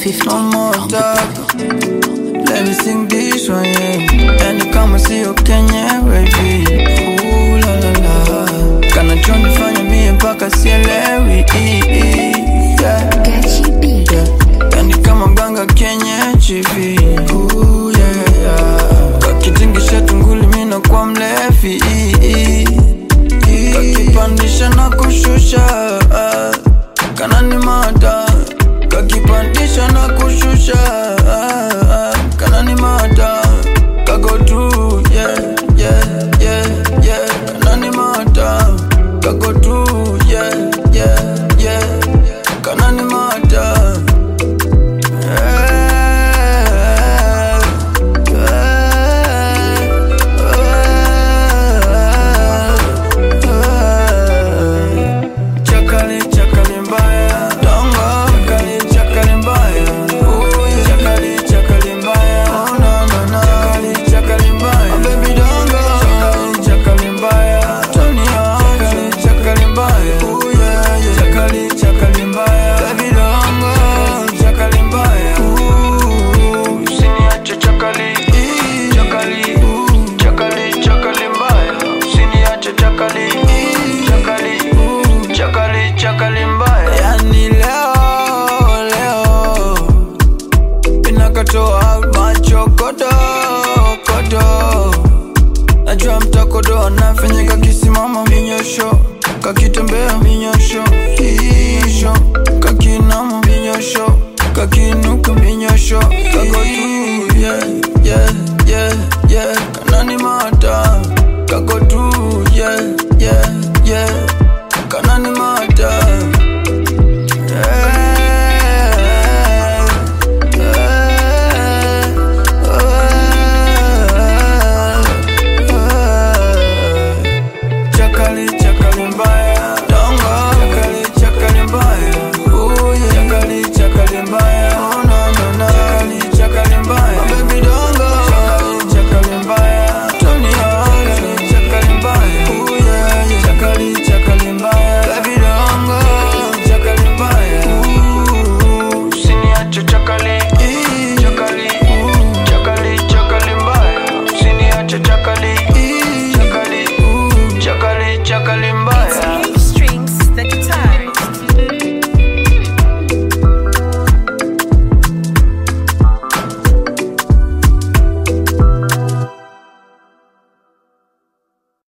50. No more talk. Let me sing this one, yeah. Yani kama siyo Kenya, baby. Ooh la la la. Kana chonifanya mie mpaka sielewi. Yeah. Yeah. Yani kama mganga Kenya chivi. Ooh yeah yeah. Kakitingisha tunguli mina kwa mlevi. Kakipandisha na kushusha. Kanani mata. Kakipandisha na kushusha. Kanani mata. Kago tu, yeah, yeah, yeah, yeah. Kanani mata. Kago tu, yeah, yeah, yeah. Kanani mata. Yani leo inakatoa macho kodo. Najua mtakodo anafanyika kisimama minyosho, kakitembea minyosho.